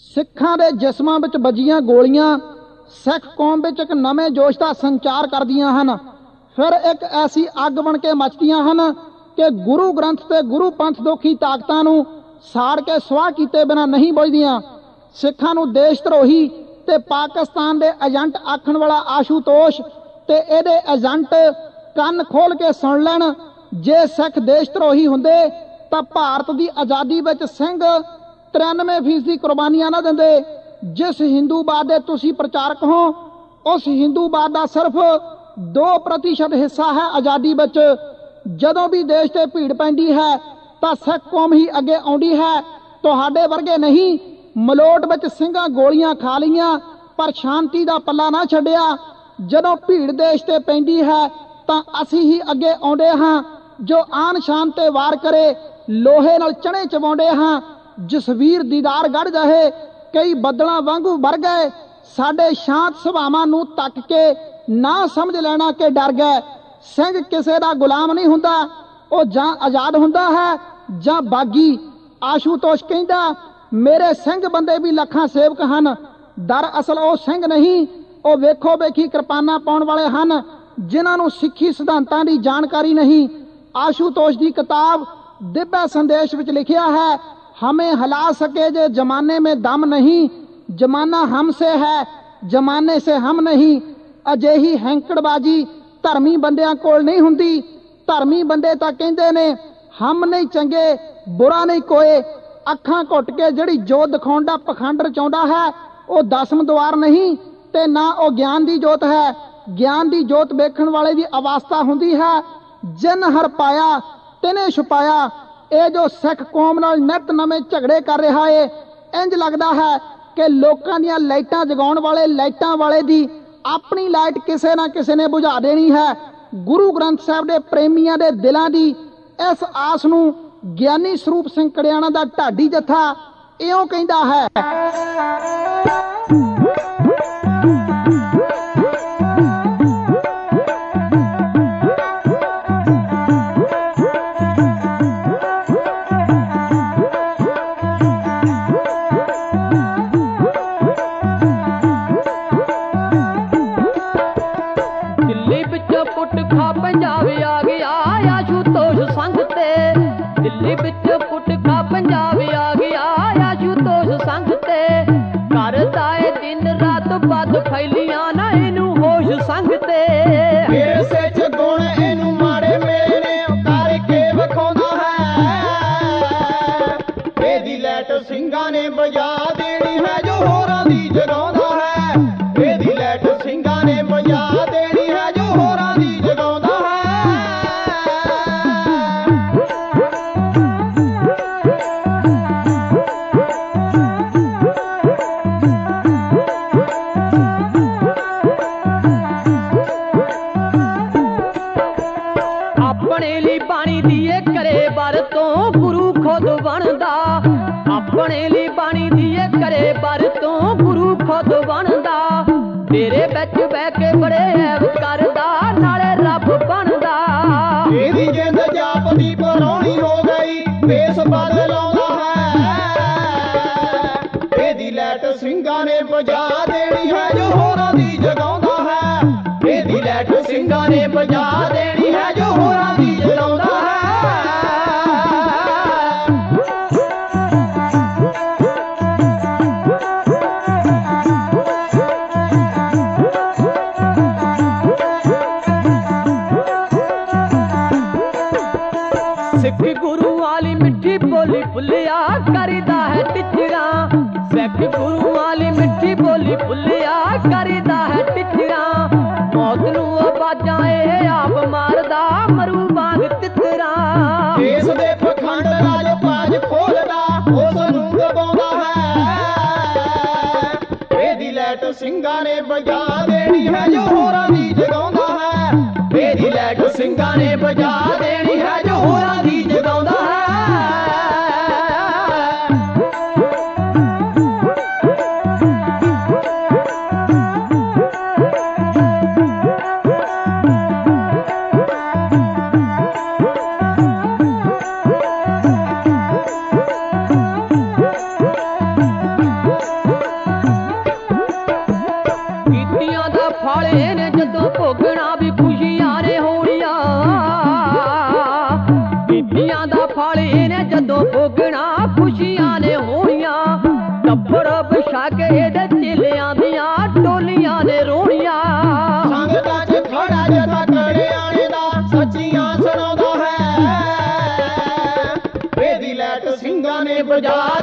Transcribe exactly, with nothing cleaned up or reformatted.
सिखां दे जिस्मां विच वजियां गोलियां सिख कौम विच एक नवे जोश का संचार करदियां हन। फिर एक ऐसी अग बन के मचदियां हन कि गुरु ग्रंथ ते गुरु पंथ दोखी ताकतां नूं साड़ के सुआह कीते बिना नहीं बुझदियां। सिखां नूं देश धरोही ते पाकिस्तान दे एजेंट आखण वाला आशूतोष ते इहदे एजेंट कन खोल के सुन लैण। जे सिख देश धरोही हुंदे तां भारत की आज़ादी विच सिंह तिरानवे फीसदी कुर्बानियां ना दिंदे। जिस हिंदूवाद दे तुसी प्रचारक हो उस हिंदूवाद का सिर्फ दो प्रतिशत हिस्सा है आज़ादी विच। जदों भी देश ते भीड़ पैंदी है तां सिख कौम ही अगे आउंदी है, तुहाडे वर्गे नहीं। मलोट विच सिंघां गोलियां खा लईआं पर शांति का पल्ला ना छड्डिया। जदों भीड़ देश ते पैंदी है तां असीं ही अगे आउंदे हां, जो आन शान ते वार करे लोहे नाल चणे चवाउंदे हां। जसवीर दीदार गढ़ जाए कई बदलां वांगू भर गए, साडे शांत सुभावां नूं तक के ना समझ लेना कि डर गए। सिंह किसे दा गुलाम नहीं हुंदा, ओ जां आजाद हुंदा है जां बागी। आशूतोष कहंदा मेरे सिंह बंदे भी लखां सेवक हन। दर असल ओ सिंह नहीं, ओ वेखो वेखी किरपाना पाउण वाले हन जिन्हां नूं सिੱਖੀ सिद्धांतां दी जानकारी नहीं। आशूतोष की किताब दिव्य संदेश विच लिखिया है, हमें हिला सके जे जमाने में दम नहीं, जमाना हमसे है जमाने से हम नहीं। अजेही हैंकड़बाजी धर्मी बंदियां कोल नहीं हुंदी। धर्मी बंदे तां कहंदे ने हम नहीं चंगे बुरा नहीं कोई। अखां घुट के जिहड़ी जोत दिखाउण दा पखंड रचाउंदा है वो दसम द्वार नहीं ते ना वो ज्ञान की जोत है। ज्ञान की जोत वेखण वाले की अवस्था हुंदी है, जिन हर पाया तिने छुपाया। ये जो सिख कौम नाल नित नवे झगड़े कर रहा है, इंज लगता है कि लोकां दीयां लाइटां जगाउण वाले लाइटां वाले दी अपनी लाइट किसी ना किसी ने बुझा देनी है। गुरु ग्रंथ साहब के प्रेमियों के दिलों की इस आस नूं ज्ञानी स्वरूप सिंह कड़ियाणा का ढाडी जत्था इउं कहंदा है। ਫਾਲੇ ਨੇ ਜਦੋਂ ਭੋਗਣਾ ਖੁਸ਼ੀਆਂ ਨੇ ਹੋਣੀਆਂ ਟੱਬਰ ਵਿਛਾ ਕੇ ਇਹਦੇ ਚੇਲਿਆਂ ਦੀਆਂ ਟੋਲੀਆਂ ਨੇ ਰੋਣੀਆਂ ਸੰਗਤਾਂ 'ਚ ਖੜਾ ਜਦਾ ਕਰਿਆਣੇ ਦਾ ਸੱਚੀਆਂ ਸੁਣਾਉਂਦਾ ਹੈ ਇਹਦੀ ਲੈਟ ਸਿੰਘਾਂ ਨੇ ਬਜਾ